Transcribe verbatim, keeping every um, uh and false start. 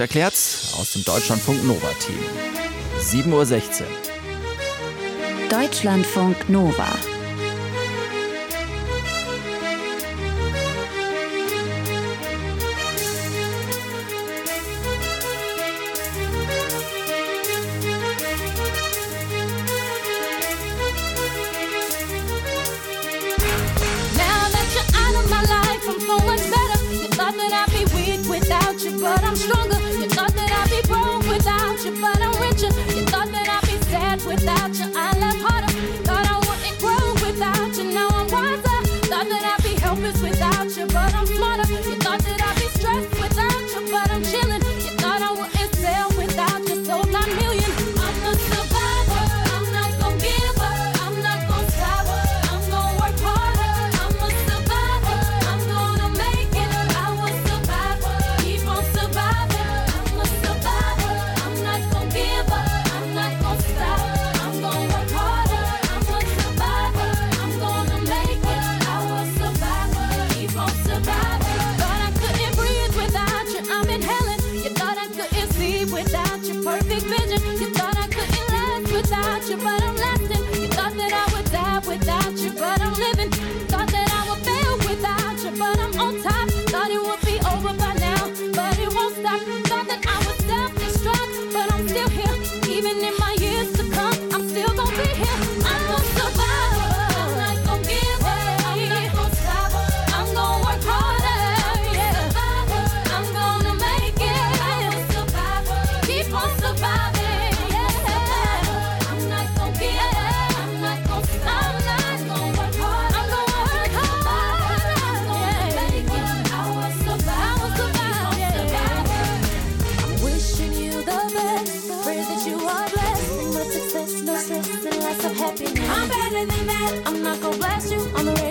Erklärt aus dem Deutschlandfunk Nova-Team. sieben Uhr sechzehn. Deutschlandfunk Nova. But I'm stronger. You thought that I'd be broke without you, but I'm richer. You thought that I'd be sad without you, I laugh harder. Thought I wouldn't grow without you, now I'm wiser. Thought that I'd be helpless without you, but I'm smarter. You thought that I'd be stressed without you, but I'm chilling. You thought I wouldn't sell without you, sold my million. I'm a survivor. I'm not gon' give up. I'm not gon' stop. I'm gon' work harder. I'm a survivor. I'm gonna make it. I will survive. Keep on surviving. I'm a survivor. I'm not gon' give up. I'm not gon' stop. I'm gon' work harder. I'm a survivor. I'm gonna make it. I will survive. Keep on surviving. Thought I couldn't breathe without you. I'm inhaling. You thought I couldn't see without your perfect vision. You thought I couldn't last without you, but I'm lasting. You thought that I would die without you, but I'm living. Thought that I would fail without you, but I'm on top. Thought it would be over by now, but it won't stop. Thought that I would self-destruct, but I'm still here. Even in my years to come, I'm still gonna be here. I'm a survivor. I'm not gonna give up. I'm not gonna stop. I'm gonna work harder. Yeah. I'm gonna make it. I'm a survivor. Keep on surviving. Yeah. I'm not gonna give up. I'm not gonna stop. I'm not gonna work hard. I'm gonna work hard. I'm gonna make it. I will survive. I will survive. Yeah. I'm wishing you the best. Pray that you are blessed. No success, no stress, and lots of happiness. I'm better than that. I'm not gonna blast you on the radio.